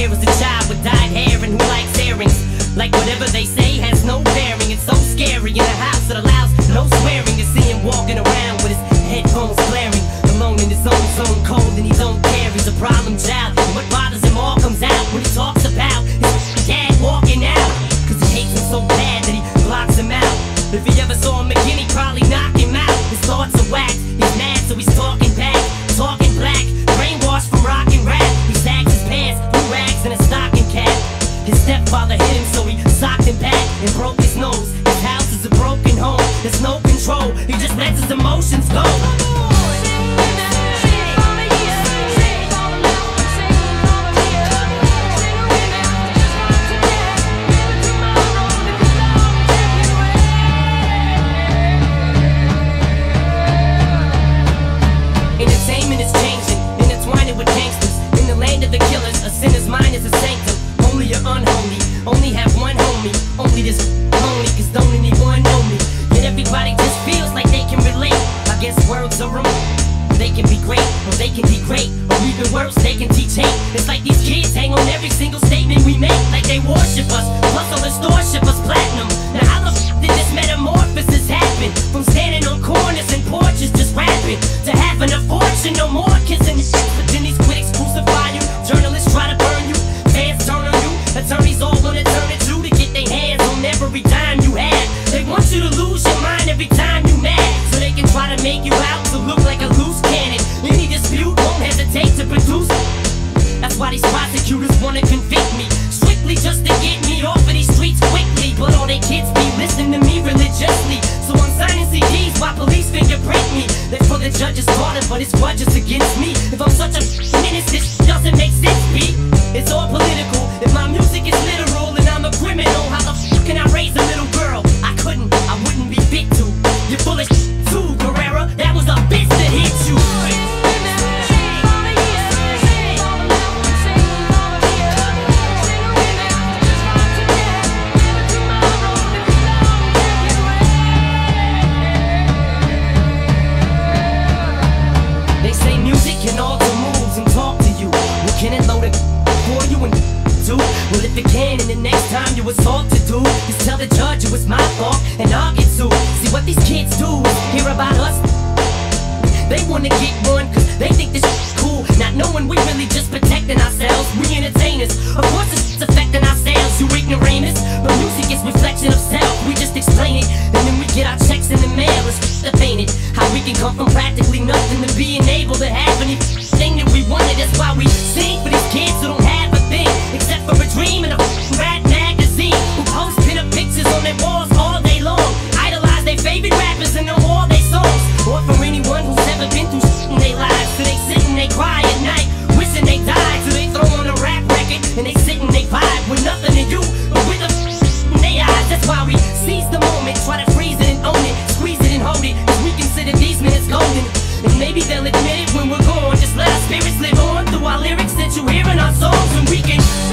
there is a child with dyed hair and who likes earrings. Like whatever they say has no bearing. It's so scary in a house that allows no swearing. To see him walking around with his headphones blaring, alone in his own zone, cold and he don't care. He's a problem child, and what bothers him all comes out when he talks about his dad walking out. Cause he hates him so bad that he blocks him out. If he ever saw him again, he'd probably knock him out. His thoughts are whacked, he's mad so he's talking back, talking black, brainwashed from rock and rap. He sags his pants, blue rags and a stocking cap. His stepfather hit him so he socked him back and broke his nose. His house is a broken home, there's no control, he just lets his emotions go. Entertainment is changing, intertwining with gangsters. In the land of the killers, a sinner's mind is a sanctum. Only or unholy, only have one homie. Only this lonely, cause don't anyone know me. Yet everybody just feels like they can relate. I guess words are wrong. They can be great, or they can degrade, or even worse, they can teach hate. It's like these kids hang on every single statement we make, like they worship us, plus all the stores ship us platinum. Now how the f did this metamorphosis happen? From standing on corners and porches just rapping, to having a fortune, no more kissing shit. But then these critics crucify you, journalists try to burn you, fans turn on you, attorneys all gonna turn at you to get their hands on every dime you have. They want you to lose your mind every time you mad, so they can try to make you out to look like a loose cannon. Any dispute won't hesitate to produce. That's why these prosecutors wanna convict me, strictly just to get me off of these streets quickly. But all they kids be listening to me religiously, so I'm signing CDs while police fingerprint me. They're for the judge's daughter, but it's grudges against me. If I'm such a menace, this doesn't make sense, B. It's all political. If my music is literal and I'm a criminal, how the f can I raise a little girl? I couldn't, I wouldn't be fit to. You're full of too, Guerrera. That was a bitch that hit you. They say music can alter moves and talk to you. Well, can it load it for you and do? Well, if it can, and the next time you assault to do, just tell the judge it was my fault and I'll get sued. See what these kids do is hear about us. They wanna get one cause they think this shit's cool, not knowing we really just protecting ourselves. We entertainers, of course it's affecting ourselves, you ignoramus. But music is reflection of self, we just explain it, and then we get our checks in the mail. It's the painted, how we can come from practically nothing to being able to have anything that we wanted. That's why we sing for these kids who don't have a thing, except for a dream and a rap magazine, who post pin-up pictures on their walls all day long, idolize their favorite rappers and know all their songs. Or for anyone who's ever been through shit in their lives, so they sit and they cry at night, wishing they died. So they throw on a rap record and they sit and they vibe with nothing to you, but with a in their eyes. That's why we seize the moment, try to freeze it and own it, squeeze it and hold it, cause we consider these minutes golden. And maybe they'll admit it when we're gone. Just let our spirits live on through our lyrics that you hear in our songs, and we can